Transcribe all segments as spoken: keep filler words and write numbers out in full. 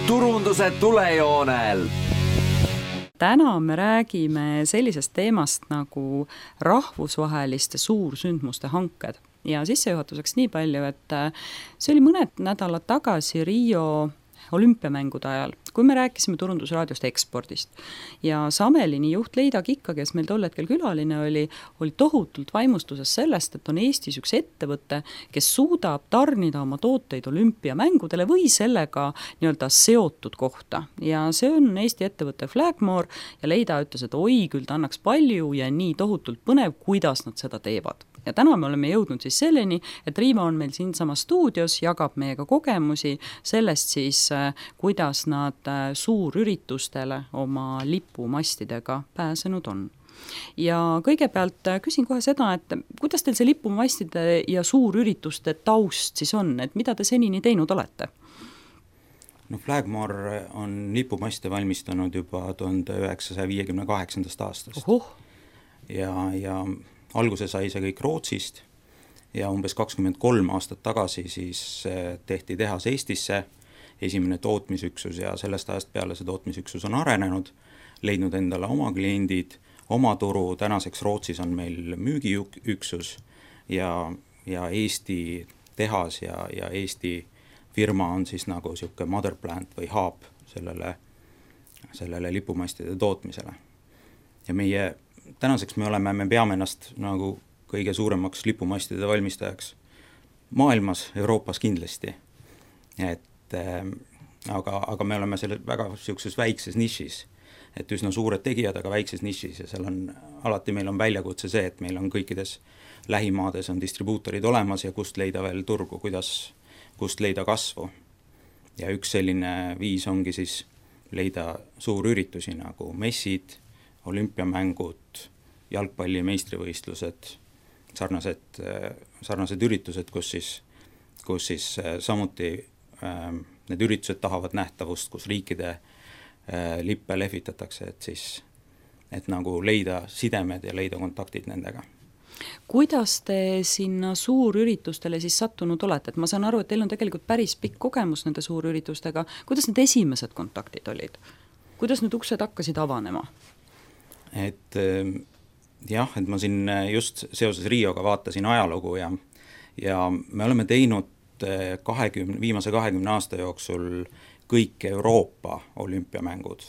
turunduse tulejoonel. Täna me räägime sellisest teemast nagu rahvusvaheliste suursündmuste hanked. Ja sissejuhatuseks nii palju, et see oli mõned nädalad tagasi Rio olümpiamängude ajal, kui me rääkisime turundusraadiost ekspordist. Ja Samelini juht Leida Kikka, kes meil tol hetkel külaline oli, oli tohutult vaimustuses sellest, et on Eestis üks ettevõte, kes suudab tarnida oma tooteid olümpiamängudele või sellega nii-öelda seotud kohta. Ja see on Eesti ettevõte Flagmore ja Leida ütles, et oi, küll ta annaks palju ja nii tohutult põnev, kuidas nad seda teevad. Ja täna me oleme jõudnud siis selleni, et Riimo on meil siin sama stuudios, jagab meiega kogemusi sellest siis, kuidas nad suurüritustele oma lipumastidega pääsenud on. Ja kõigepealt küsin kohe seda, et kuidas teil see lipumastide ja suurürituste taust siis on, et mida te senini teinud olete? No Flagmore on lipumaste valmistanud juba tuhande üheksasaja viiekümne kaheksandast aastast. Ohoh. Ja, ja alguse sai see kõik Rootsist ja umbes kakskümmend kolm aastat tagasi siis tehti tehas Eestisse, esimene tootmisüksus ja sellest ajast peale see tootmisüksus on arenenud, leidnud endale oma kliendid, oma turu, tänaseks Rootsis on meil müügiüksus ja, ja Eesti tehas ja, ja Eesti firma on siis nagu siuke mother plant või hub sellele, sellele lipumastide tootmisele. Ja meie tänaseks me oleme, me peame ennast nagu kõige suuremaks lipumastide valmistajaks maailmas, Euroopas kindlasti. Et, äh, aga, aga me oleme selle väga siukses väikses nišis, et üsna suured tegijad, aga väikses nišis ja seal on, alati meil on väljakutse see, et meil on kõikides lähimaades on distribuutorid olemas ja kust leida veel turgu, kuidas, kust leida kasvu. Ja üks selline viis ongi siis leida suurüritusi nagu messid, olümpiamängud, jalgpalli meistrivõistlused, sarnased, sarnased üritused, kus siis, kus siis samuti äh, need üritused tahavad nähtavust, kus riikide äh, lippe lehvitatakse, et siis et nagu leida sidemed ja leida kontaktid nendega. Kuidas te sinna suurüritustele siis sattunud olete? Et ma saan aru, et teil on tegelikult päris pikk kogemus nende suurüritustega. Kuidas need esimesed kontaktid olid? Kuidas need uksed hakkasid avanema? Et jah, et ma siin just seoses Rioga vaatasin ajalugu ja, ja me oleme teinud kahekümne, viimase kahekümne aasta jooksul kõik Euroopa olümpiamängud.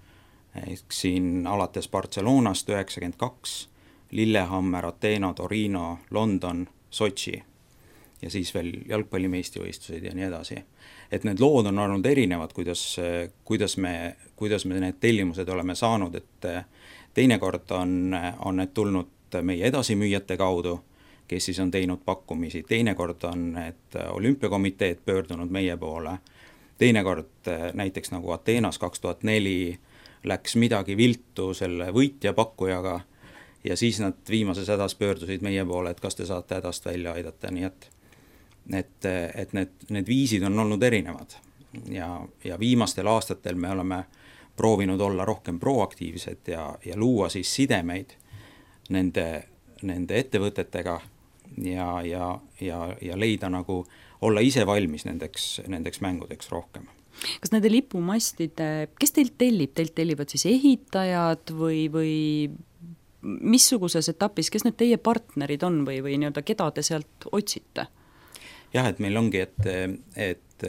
Ehk siin alates Barcelonast üheksakümmend kaks, Lillehammer, Ateena, Torino, London, Sotši ja siis veel jalgpallimeistrivõistlused ja nii edasi. Et need lood on olnud erinevad, kuidas, kuidas, me, kuidas me need tellimused oleme saanud, et teinekord on, on need tulnud meie edasimüüjate kaudu, kes siis on teinud pakkumisi. Teinekord on need olümpiakomiteed pöördunud meie poole. Teinekord näiteks nagu Ateenas kaks tuhat neli läks midagi viltu selle võitja pakkujaga ja siis nad viimases hädas pöördusid meie poole, et kas te saate hädast välja aidata. Nii et, et, et need, need viisid on olnud erinevad ja, ja viimastel aastatel me oleme proovinud olla rohkem proaktiivsed ja, ja luua siis sidemeid nende, nende ettevõtetega ja, ja, ja, ja leida nagu, olla ise valmis nendeks, nendeks mängudeks rohkem. Kas nende lipumastide, kes teilt tellib? Teilt tellivad siis ehitajad või, või missuguses etapis, kes need teie partnerid on või, või nii-öelda, keda te sealt otsite? Jah, et meil ongi, et, et,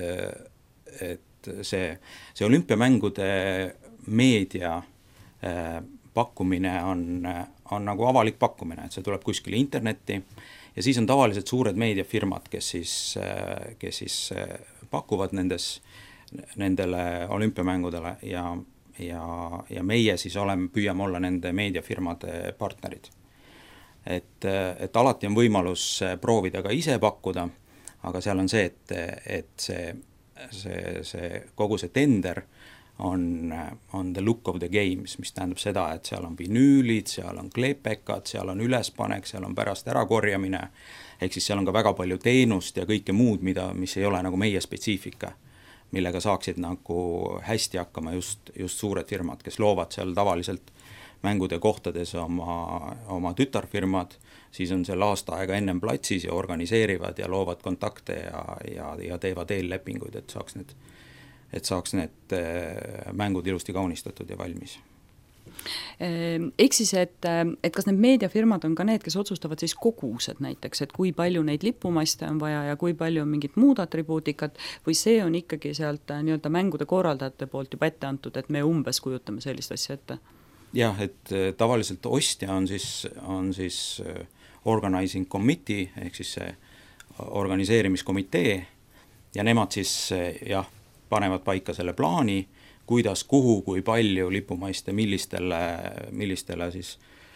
et see, see olümpiamängude meedia äh, pakkumine on, on nagu avalik pakkumine, et see tuleb kuskile internetti ja siis on tavaliselt suured meediafirmad, kes siis, äh, kes siis äh, pakuvad nendes, nendele olümpiamängudele ja, ja, ja meie siis oleme, püüame olla nende meediafirmade partnerid. Et, et alati on võimalus proovida ka ise pakkuda, aga seal on see, et, et see, see, see, kogu see tender on, on the look of the games, mis tähendab seda, et seal on vinüülid, seal on klepekad, seal on ülespanek, seal on pärast ärakorjamine, ehk siis seal on ka väga palju teenust ja kõike muud, mida, mis ei ole nagu meie spetsiifika, millega saaksid nagu hästi hakkama just, just suured firmad, kes loovad seal tavaliselt mängude kohtades oma, oma tütarfirmad, siis on seal aasta aega ennem platsis ja organiseerivad ja loovad kontakte ja, ja, ja teevad eellepinguid, et saaks need, et saaks need mängud ilusti kaunistatud ja valmis. Ehk siis, et, et kas need meediafirmad on ka need, kes otsustavad siis kogused näiteks, et kui palju neid lipumaste on vaja ja kui palju on mingit muud atribuutikat, või see on ikkagi sealt nii-öelda mängude korraldajate poolt juba ette antud, et me umbes kujutame sellist asja ette? Jah, et tavaliselt ostja on siis, on siis organizing committee ehk siis see organiseerimiskomitee ja nemad siis jah, panevad paika selle plaani, kuidas, kuhu, kui palju lipumaiste, millistele, millistele siis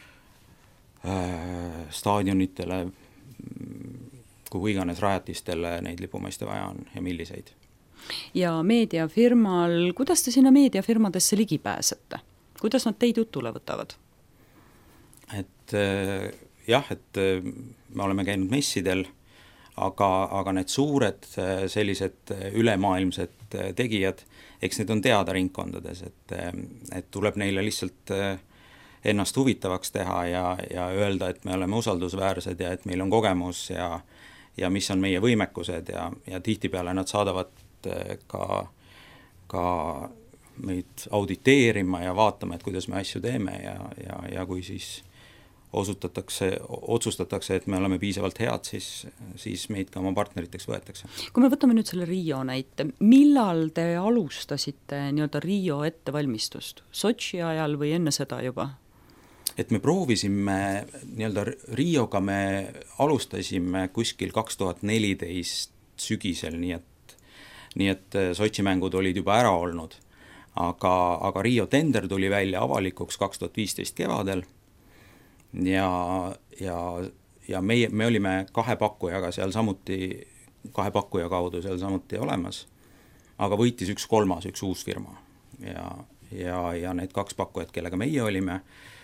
äh, staadionitele, kuhu iganes rajatistele neid lipumaiste vaja on ja milliseid. Ja meediafirmal, kuidas te sinna meediafirmadesse ligi pääsete? Kuidas nad teid jutule võtavad? Et äh, jah, et äh, me oleme käinud messidel, aga, aga need suured äh, sellised ülemaailmsed äh, tegijad, eks need on teada ringkondades, et, et tuleb neile lihtsalt ennast huvitavaks teha ja, ja öelda, et me oleme usaldusväärsed ja et meil on kogemus ja, ja mis on meie võimekused ja, ja tihtipeale nad saadavad ka, ka meid auditeerima ja vaatama, et kuidas me asju teeme ja, ja, ja kui siis osutatakse, otsustatakse, et me oleme piisavalt head, siis, siis meid ka oma partneriteks võetakse. Kui me võtame nüüd selle Rio näite, millal te alustasite nii-öelda Rio ettevalmistust? Sotši ajal või enne seda juba? Et me proovisime, nii-öelda Rioga me alustasime kuskil kaks tuhat neliteist sügisel, nii et, nii et Sotši mängud olid juba ära olnud, aga, aga Rio tender tuli välja avalikuks kaks tuhat viisteist kevadel, ja, ja, ja meie, me olime kahe pakkujaga seal samuti, kahe pakkuja kaudu seal samuti olemas, aga võitis üks kolmas, üks uus firma ja, ja, ja need kaks pakkujat, kellega meie olime,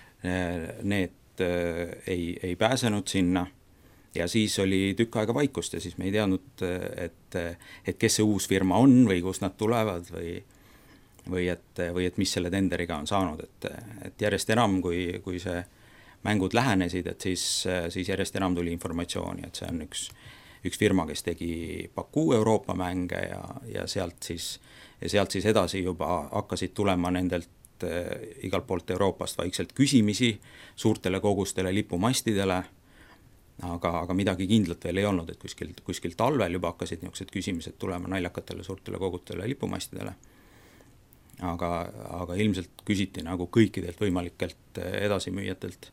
need ei, ei pääsenud sinna ja siis oli tükk aega vaikust ja siis me ei teadnud, et, et kes see uus firma on või kust nad tulevad või, või, et, või et mis selle tenderiga on saanud, et, et järjest enam, kui, kui see mängud lähenesid, et siis, siis järjest enam tuli informatsiooni, et see on üks, üks firma, kes tegi Baku Euroopa mänge ja, ja, sealt siis, ja sealt siis edasi juba hakkasid tulema nendelt äh, igalt poolt Euroopast vaikselt küsimisi suurtele kogustele lipumastidele, aga, aga midagi kindlat veel ei olnud, et kuskil, kuskil talvel juba hakkasid niisugused küsimised tulema naljakatele suurtele kogustele lipumastidele. Aga, aga ilmselt küsiti nagu kõikidelt võimalikelt edasimüüjatelt.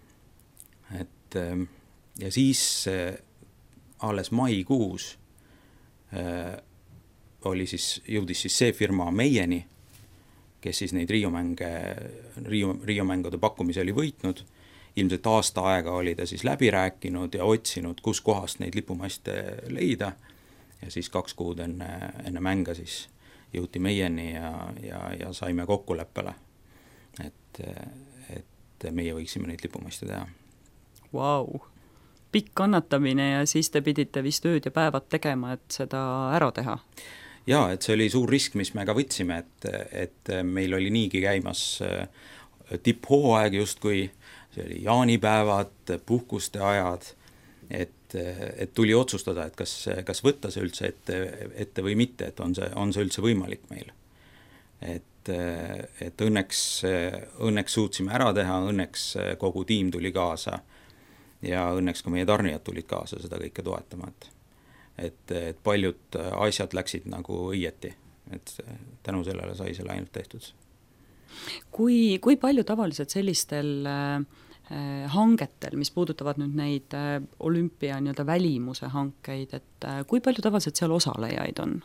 Et, ja siis alles maikuus äh, oli siis, jõudis siis see firma meieni, kes siis neid Rio mänge, Rio, Rio mängude pakkumise oli võitnud. Ilmselt aasta aega oli ta siis läbi rääkinud ja otsinud, kus kohast neid lipumaste leida. Ja siis kaks kuud enne, enne mänga siis jõuti meieni ja, ja, ja saime kokkuleppele, et, et meie võiksime neid lipumaste teha. Vau, wow. Pikk kannatamine ja siis te pidite vist ööd ja päevad tegema, et seda ära teha. Jaa, et see oli suur risk, mis me ka võtsime, et, et meil oli niigi käimas tipphooaeg justkui, see oli jaanipäevad, puhkuste ajad, et, et tuli otsustada, et kas, kas võtta see üldse ette, ette või mitte, et on see, on see üldse võimalik meil. Et, et õnneks, õnneks suutsime ära teha, õnneks kogu tiim tuli kaasa ja õnneks ka meie tarnijad tulid kaasa seda kõike toetama, et, et, et paljud asjad läksid nagu õieti, et tänu sellele sai selle ainult tehtud. Kui, kui palju tavaliselt sellistel äh, hangetel, mis puudutavad nüüd neid äh, olümpia nii-öelda välimuse hankeid, et äh, kui palju tavaliselt seal osalejaid on?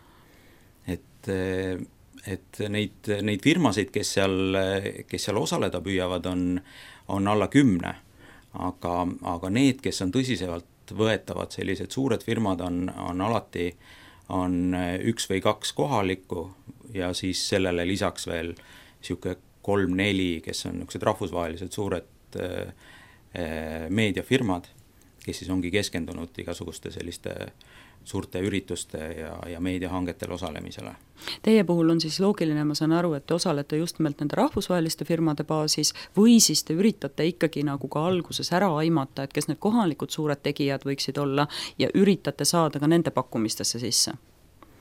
Et, et neid, neid firmasid, kes seal, kes seal osaleda püüavad, on, on alla kümne. Aga, aga need, kes on tõsiselt võetavad, sellised suured firmad on, on alati on üks või kaks kohalikku ja siis sellele lisaks veel siuke kolm-neli, kes on niisugused rahvusvahelised suured äh, meediafirmad, kes siis ongi keskendunud igasuguste selliste suurte ürituste ja, ja meediahangetel osalemisele. Teie puhul on siis loogiline, ma saan aru, et te osalete just nimelt nende rahvusvaheliste firmade baasis või siis te üritate ikkagi nagu ka alguses ära aimata, et kes need kohalikud suured tegijad võiksid olla ja üritate saada ka nende pakkumistesse sisse?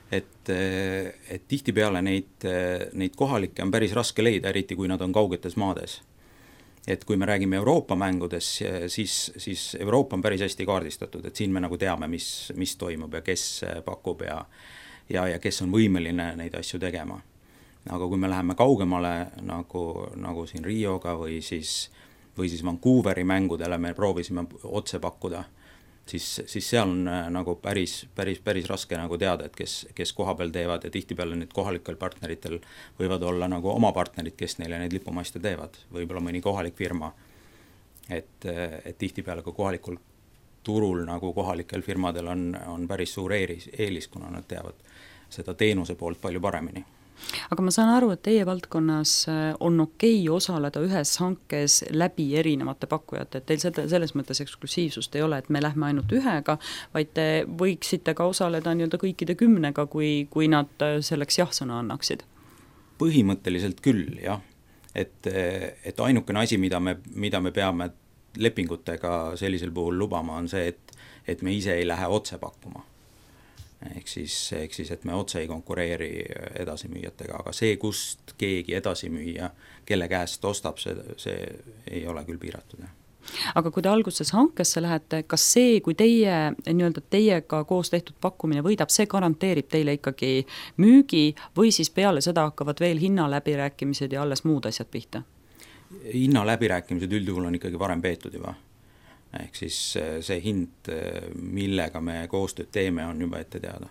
et, et tihtipeale neid, neid kohalikke on päris raske leida, eriti kui nad on kaugetes maades. Et kui me räägime Euroopa mängudes, siis, siis Euroopa on päris hästi kaardistatud, et siin me nagu teame, mis, mis toimub ja kes pakub ja, ja, ja kes on võimeline neid asju tegema. Aga kui me läheme kaugemale nagu, nagu siin Rioga või siis, või siis Vancouveri mängudele me proovisime otse pakkuda, siis, siis seal on nagu päris, päris, päris raske nagu teada, et kes, kes koha peal teevad ja tihtipeale need kohalikel partneritel võivad olla nagu oma partnerid, kes neile neid lipumaste teevad, võib-olla mõni kohalik firma. Et, et tihtipeale ka kohalikul turul nagu kohalikel firmadel on, on päris suur eelis, eelis, kuna nad teavad seda teenuse poolt palju paremini. Aga ma saan aru, et teie valdkonnas on okei osaleda ühes hankes läbi erinevate pakkujate, et teil seda, selles mõttes eksklusiivsust ei ole, et me lähme ainult ühega, vaid te võiksite ka osaleda nii-öelda kõikide kümnega, kui, kui nad selleks jah-sõna annaksid? Põhimõtteliselt küll, jah. Et, et ainukene asi, mida me, mida me peame lepingutega sellisel puhul lubama, on see, et, et me ise ei lähe otse pakkuma. Ehk siis, ehk siis, et me otse ei konkureeri edasimüüjatega, aga see, kust keegi edasimüüja, kelle käest ostab, see, see ei ole küll piiratud. Aga kui te alguses hankesse lähete, kas see, kui teie, nii-öelda teiega koos tehtud pakkumine võidab, see garanteerib teile ikkagi müügi või siis peale seda hakkavad veel hinnaläbirääkimised ja alles muud asjad pihta? Hinnaläbirääkimised üldjuhul on ikkagi varem peetud juba. Ehk siis see hind, millega me koostööd teeme, on juba ette teada.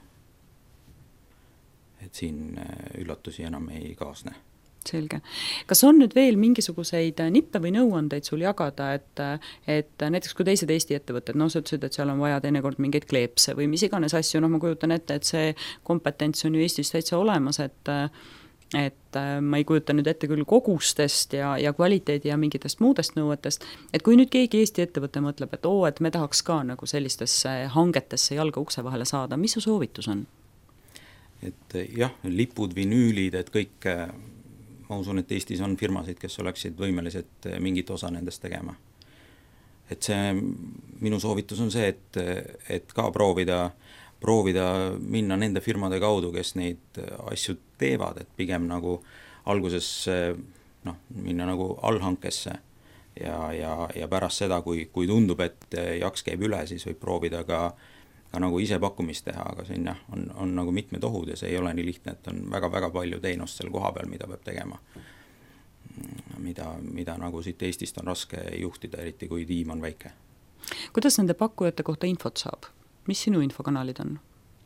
Et siin üllatusi enam ei kaasne. Selge. Kas on nüüd veel mingisuguseid nippe või nõuandeid sul jagada, et, et näiteks kui teised Eesti ettevõtted, no sa ütlesid, et seal on vaja teinekord mingeid kleepse või mis iganes asju, no ma kujutan ette, et see kompetents on ju Eestis täitsa olemas, et et ma ei kujuta nüüd ette küll kogustest ja, ja kvaliteedi ja mingitest muudest nõuetest, et kui nüüd keegi Eesti ettevõte mõtleb, et oo, et me tahaks ka nagu sellistesse hangetesse jalga ukse vahele saada, mis su soovitus on? Et jah, lipud, vinüülid, et kõik, ma usun, et Eestis on firmasid, kes oleksid võimelised mingit osa nendest tegema. Et see, minu soovitus on see, et, et ka proovida proovida minna nende firmade kaudu, kes neid asju teevad, et pigem nagu alguses noh, minna nagu allhankesse ja, ja, ja pärast seda, kui, kui tundub, et jaks käib üle, siis võib proovida ka, ka nagu ise pakkumist teha, aga siin jah, on, on nagu mitmed ohud ja see ei ole nii lihtne, et on väga-väga palju teenust seal koha peal, mida peab tegema. Mida, mida nagu siit Eestist on raske juhtida, eriti kui tiim on väike. Kuidas nende pakkujate kohta infot saab? Mis sinu infokanalid on?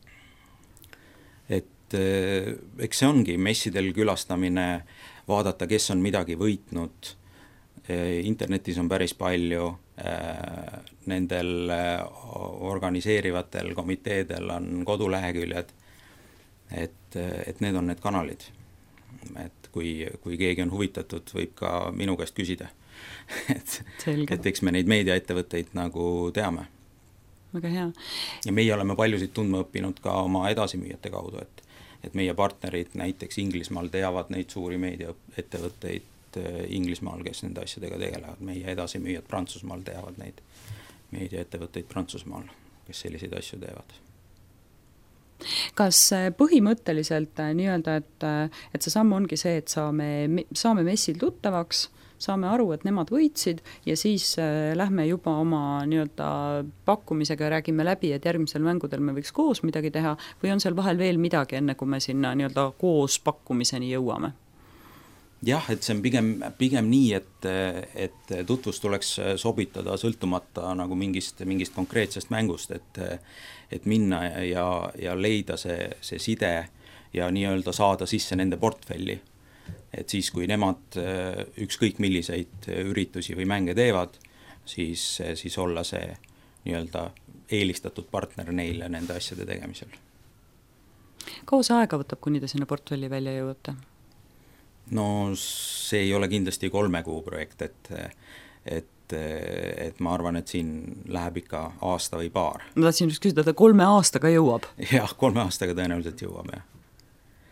Et eks see ongi messidel külastamine, vaadata, kes on midagi võitnud. Internetis on päris palju, nendel organiseerivatel komiteedel on koduleheküljed, et, et need on need kanalid. Et kui, kui keegi on huvitatud, võib ka minu käest küsida. et, et eks me neid meediaettevõtteid nagu teame. Väga hea. Ja meie oleme paljusid tundma õppinud ka oma edasimüüjate kaudu, et, et meie partnerid näiteks Inglismaal teavad neid suuri meediaettevõtteid Inglismaal, kes nende asjadega tegelevad. Meie edasimüüjad Prantsusmaal teavad neid meediaettevõtteid Prantsusmaal, kes selliseid asju teevad. Kas põhimõtteliselt nii-öelda, et, et see samm ongi see, et saame, saame messil tuttavaks, saame aru, et nemad võitsid ja siis äh, lähme juba oma nii-öelda pakkumisega ja räägime läbi, et järgmisel mängudel me võiks koos midagi teha või on seal vahel veel midagi, enne kui me sinna nii-öelda koos pakkumiseni jõuame? Jah, et see on pigem, pigem nii, et, et tutvus tuleks sobitada sõltumata nagu mingist, mingist konkreetsest mängust, et, et minna ja, ja leida see, see side ja nii-öelda saada sisse nende portfelli. Et siis, kui nemad ükskõik milliseid üritusi või mänge teevad, siis, siis olla see nii-öelda eelistatud partner neile nende asjade tegemisel. Kaua see aega võtab, kuni te sinna portfelli välja jõuate? No see ei ole kindlasti kolme kuu projekt, et, et, et ma arvan, et siin läheb ikka aasta või paar. Ma tahtsin just küsida, et kolme aastaga jõuab? Jah, kolme aastaga tõenäoliselt jõuab, jah.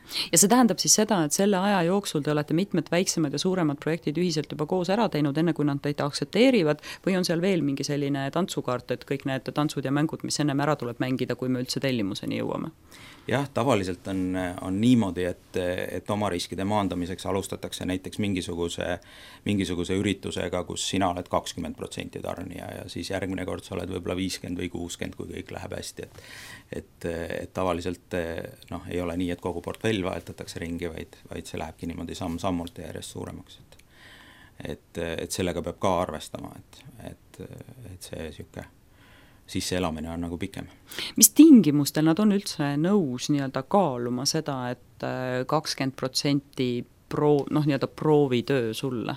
ja see tähendab siis seda, et selle aja jooksul te olete mitmed väiksemad ja suuremad projektid ühiselt juba koos ära teinud, enne kui nad teid aktsepteerivad, või on seal veel mingi selline tantsukaart, et kõik need tantsud ja mängud, mis ennem ära tuleb mängida, kui me üldse tellimuseni jõuame? Jah, tavaliselt on, on niimoodi, et, et oma riskide maandamiseks alustatakse näiteks mingisuguse, mingisuguse üritusega, kus sina oled kakskümmend protsenti tarnija ja siis järgmine kord sa oled võib-olla viiskümmend või kuuskümmend, kui kõik läheb hästi, et et, et tavaliselt noh, ei ole nii, et kogu portfell vaetatakse ringi, vaid, vaid see lähebki niimoodi samm-sammult ja järjest suuremaks, et et, et sellega peab ka arvestama, et, et, et see niisugune sisseelamine on nagu pikem. Mis tingimustel nad on üldse nõus nii-öelda kaaluma seda, et kakskümmend protsenti pro-, noh, nii-öelda proovitöö sulle?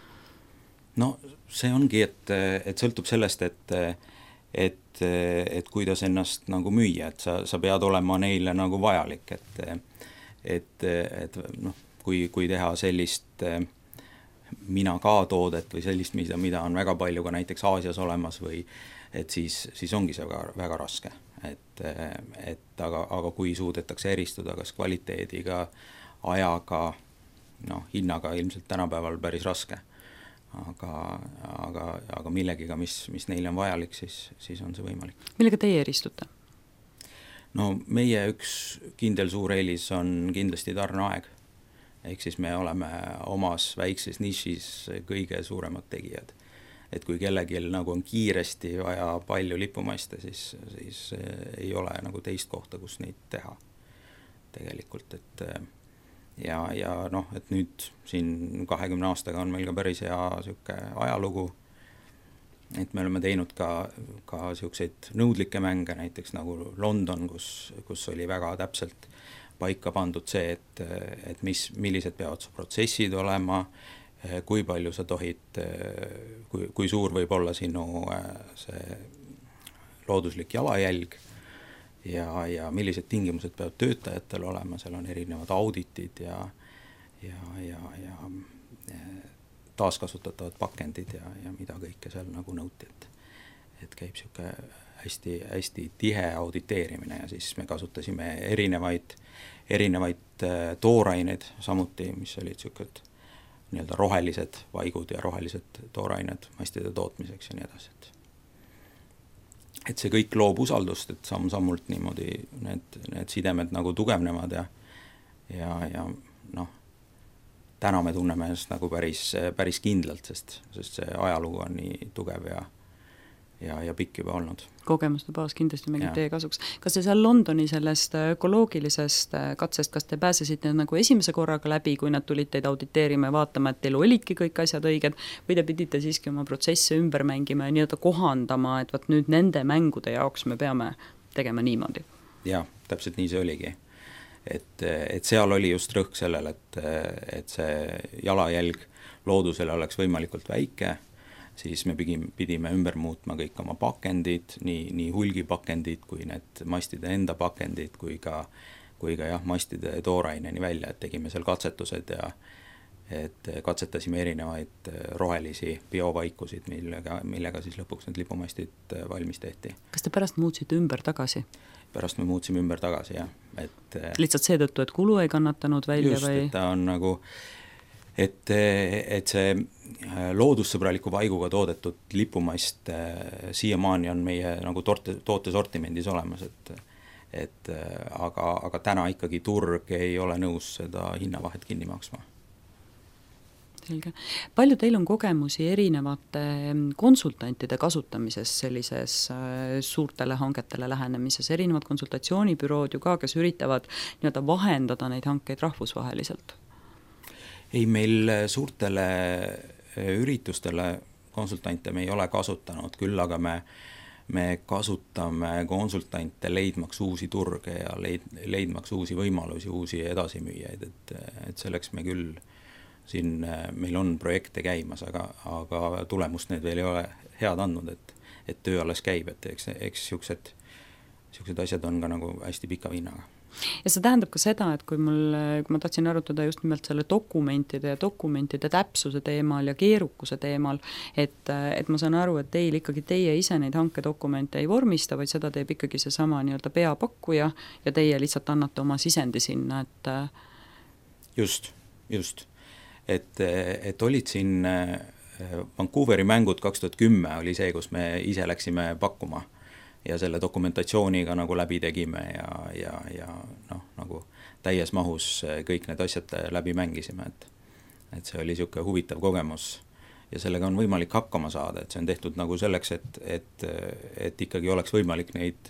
No see ongi, et, et sõltub sellest, et, et, et kuidas ennast nagu müüa, et sa, sa pead olema neile nagu vajalik, et, et, et noh, kui, kui teha sellist mina ka toodet või sellist, mida, mida on väga palju ka näiteks Aasias olemas või et siis, siis ongi see väga, väga raske, et, et aga, aga kui suudetakse eristuda kas kvaliteediga, ajaga, noh, hinnaga ilmselt tänapäeval päris raske, aga, aga, aga millegiga, mis, mis neile on vajalik, siis, siis on see võimalik. Millega teie eristute? No meie üks kindel suur eelis on kindlasti tarneaeg, ehk siis me oleme omas väikses nišis kõige suuremad tegijad. Et kui kellelgi nagu on kiiresti vaja palju lipumaiste, siis, siis ei ole nagu teist kohta, kus neid teha tegelikult, et ja, ja noh, et nüüd siin kahekümne aastaga on meil ka päris hea siuke ajalugu, et me oleme teinud ka, ka siukseid nõudlikke mänge, näiteks nagu London, kus, kus oli väga täpselt paika pandud see, et, et mis, millised peavad su protsessid olema, kui palju sa tohid, kui, kui suur võib olla sinu see looduslik jalajälg ja, ja millised tingimused peavad töötajatel olema, seal on erinevad auditid ja, ja, ja, ja taaskasutatavad pakendid ja, ja mida kõike seal nagu nõuti, et, et käib siuke hästi, hästi tihe auditeerimine ja siis me kasutasime erinevaid, erinevaid tooraineid samuti, mis olid siuked nii-öelda rohelised vaigud ja rohelised toorained mastide tootmiseks ja nii edasi. Et, et see kõik loob usaldust, et samm-sammult niimoodi need, need sidemed nagu tugevnevad ja, ja, ja noh, täna me tunneme ennast nagu päris, päris kindlalt, sest, sest see ajalugu on nii tugev ja, ja, ja pikk juba olnud. Kogemuste baas kindlasti mängib teie kasuks. Kas te seal Londoni sellest ökoloogilisest katsest, kas te pääsesite nagu esimese korraga läbi, kui nad tulid teid auditeerima ja vaatama, et teil olidki kõik asjad õiged, või te pidite siiski oma protsesse ümber mängima ja nii-öelda kohandama, et vaat nüüd nende mängude jaoks me peame tegema niimoodi? Jah, täpselt nii see oligi. Et, et seal oli just rõhk sellel, et, et see jalajälg loodusele oleks võimalikult väike, siis me pidime, pidime ümber muutma kõik oma pakendid, nii, nii hulgipakendid kui need mastide enda pakendid, kui ka, kui ka jah, mastide tooraineni välja, et tegime seal katsetused ja et katsetasime erinevaid rohelisi biovaikusid, millega, millega siis lõpuks need lipumastid valmis tehti. Kas te pärast muutsite ümber tagasi? Pärast me muutsime ümber tagasi, jah. Et, lihtsalt seetõttu, et kulu ei kannatanud välja just, või? Just, et ta on nagu et, et see loodussõbraliku vaiguga toodetud lipumast siiamaani on meie nagu toote, tootesortimendis olemas, et, et aga, aga täna ikkagi turg ei ole nõus seda hinnavahet kinni maksma. Selge. Palju teil on kogemusi erinevate konsultantide kasutamises sellises suurtele hangetele lähenemises, erinevad konsultatsioonibürood ju ka, kes üritavad nii-öelda vahendada neid hankeid rahvusvaheliselt? Ei, meil suurtele üritustele konsultante me ei ole kasutanud, küll aga me, me kasutame konsultante leidmaks uusi turge ja leid, leidmaks uusi võimalusi, uusi edasimüüjaid, et, et selleks me küll siin, meil on projekte käimas, aga, aga tulemust need veel ei ole head andnud, et, et töö alles käib, et eks, eks siuksed, siuksed asjad on ka nagu hästi pika hinnaga. Ja see tähendab ka seda, et kui mul, kui ma tahtsin arutada just nimelt selle dokumentide ja dokumentide täpsuse teemal ja keerukuse teemal, et, et ma saan aru, et teil ikkagi teie ise neid hankedokumente ei vormista, vaid seda teeb ikkagi see sama nii-öelda peapakkuja ja teie lihtsalt annate oma sisendi sinna, et just, just. Et, et olid siin Vancouveri mängud kaks tuhat kümme oli see, kus me ise läksime pakkuma ja selle dokumentatsiooniga nagu läbi tegime ja, ja, ja noh, nagu täies mahus kõik need asjad läbi mängisime, et, et see oli niisugune huvitav kogemus ja sellega on võimalik hakkama saada, et see on tehtud nagu selleks, et, et, et ikkagi oleks võimalik neid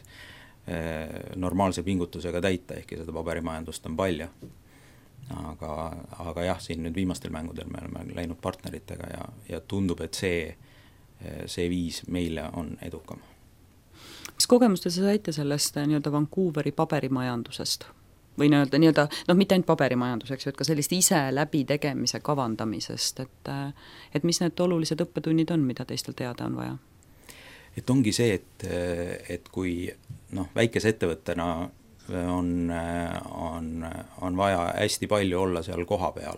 normaalse pingutusega täita, ehkki seda paberimajandust on palju. Aga, aga jah, siin nüüd viimastel mängudel me oleme läinud partneritega ja, ja tundub, et see, see viis meile on edukam. Mis kogemuste sa saite sellest nii-öelda Vancouveri paberimajandusest? Või nii-öelda, nii-öelda, noh, mitte ainult paberimajanduseks, et ka sellist ise läbi tegemise kavandamisest, et, et mis need olulised õppetunnid on, mida teistel teada on vaja? Et ongi see, et, et kui noh, väikese ettevõttena on, on, on vaja hästi palju olla seal koha peal.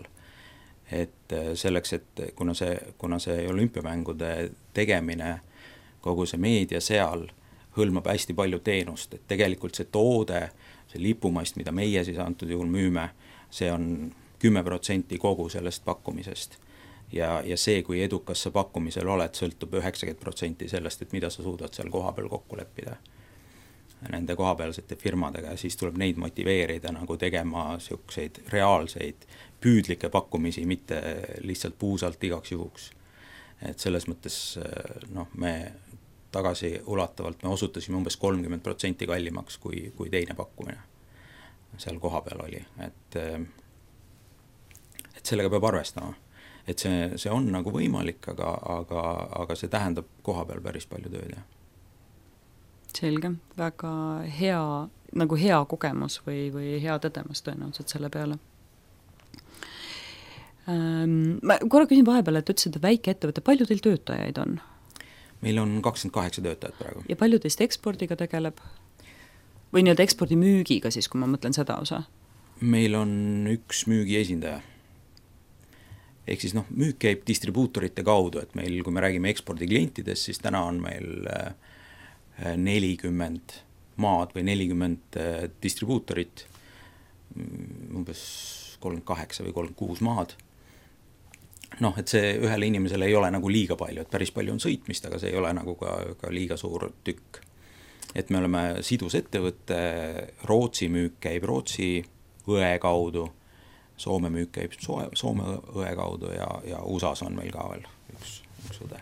Et selleks, et kuna see, kuna see olümpiamängude tegemine, kogu see meedia seal hõlmab hästi palju teenust, et tegelikult see toode, see lipumast, mida meie siis antud juhul müüme, see on kümme protsenti kogu sellest pakkumisest. Ja, ja see, kui edukas sa pakkumisel oled, sõltub üheksakümmend protsenti sellest, et mida sa suudad seal koha peal kokku leppida nende kohapealsete firmadega ja siis tuleb neid motiveerida nagu tegema siukseid reaalseid püüdlikke pakkumisi, mitte lihtsalt puusalt igaks juhuks. Et selles mõttes noh, me tagasi ulatavalt me osutasime umbes kolmkümmend protsenti kallimaks kui, kui teine pakkumine seal koha peal oli. Et, et sellega peab arvestama. Et see, see on nagu võimalik, aga, aga, aga see tähendab koha peal päris palju tööd. Ja. Selge, väga hea, nagu hea kogemus või, või hea tõdemus tõenäoliselt selle peale. Ähm, ma korra küsin vahepeal, et ütlesid, et väike ettevõte, palju teil töötajaid on? Meil on kakskümmend kaheksa töötajat praegu. Ja palju teist ekspordiga tegeleb? Või nii-öelda ekspordimüügiga siis, kui ma mõtlen seda osa? Meil on üks müügi esindaja. Ehk siis noh, müük käib distribuutorite kaudu, et meil, kui me räägime ekspordiklientidest, siis täna on meil nelikümmend maad või nelikümmend distribuutorit, umbes kolmkümmend kaheksa või kolmkümmend kuus maad. Noh, et see ühele inimesele ei ole nagu liiga palju, et päris palju on sõitmist, aga see ei ole nagu ka, ka liiga suur tükk. Et me oleme sidus ettevõtte, Rootsi müük käib Rootsi õe kaudu, Soome müük käib Soome õe kaudu ja, ja U S A-s on meil ka veel üks, üks õde.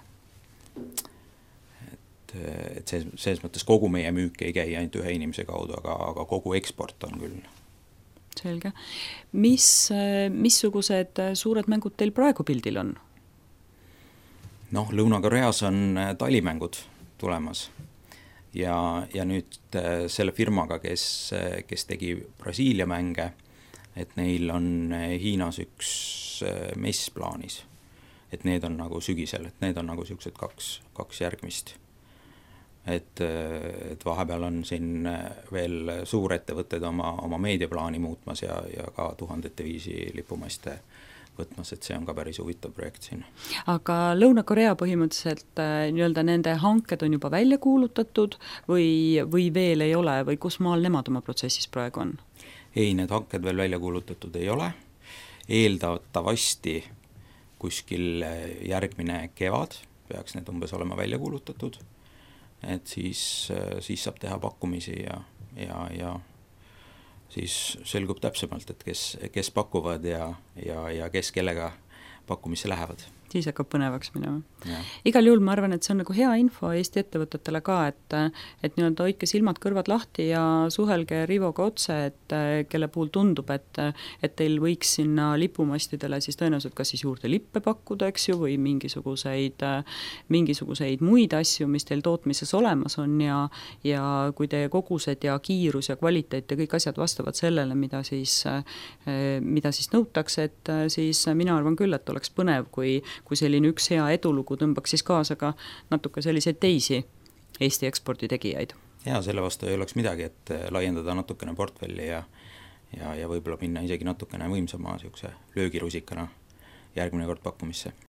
Et see, selles mõttes kogu meie müük ei käi ainult ühe inimese kaudu, aga, aga kogu eksport on küll. Selge. Mis, missugused suured mängud teil praegu pildil on? Noh, Lõuna-Koreas on talimängud tulemas ja, ja nüüd selle firmaga, kes, kes tegi Brasiilia mänge, et neil on Hiinas üks mess plaanis, et need on nagu sügisel, et need on nagu siuksed kaks, kaks järgmist. Et, et vahepeal on siin veel suurettevõtted oma, oma meediaplaani muutmas ja, ja ka tuhandete viisi lipumaste võtmas, et see on ka päris huvitav projekt siin. Aga Lõuna-Korea põhimõtteliselt nii-öelda nende hanked on juba välja kuulutatud või, või veel ei ole või kus maal nemad oma protsessis praegu on? Ei, need hanked veel välja kuulutatud ei ole. Eeldatavasti kuskil järgmine kevad peaks need umbes olema välja kuulutatud. Et siis, siis saab teha pakkumisi ja, ja, ja siis selgub täpsemalt, et kes, kes pakuvad ja, ja, ja kes kellega pakkumisse lähevad. Siis hakkab põnevaks minema. Ja. Igal juhul ma arvan, et see on nagu hea info Eesti ettevõtetele ka, et, et nii-öelda hoidke silmad kõrvad lahti ja suhelge Rivoga otse, et kelle puhul tundub, et, et teil võiks sinna lipumastidele siis tõenäoliselt kas siis juurde lippe pakkuda, eks ju, või mingisuguseid, mingisuguseid muid asju, mis teil tootmises olemas on ja, ja kui teie kogused ja kiirus ja kvaliteet ja kõik asjad vastavad sellele, mida siis, mida siis nõutakse, et siis mina arvan küll, et oleks põnev, kui kui selline üks hea edulugu tõmbaks siis kaasa ka natuke selliseid teisi Eesti ekspordi tegijaid. ja selle vastu ei oleks midagi, et laiendada natukene portfelli ja ja, ja võib-olla minna isegi natukene võimsama niisuguse löögirusikana järgmine kord pakkumisse.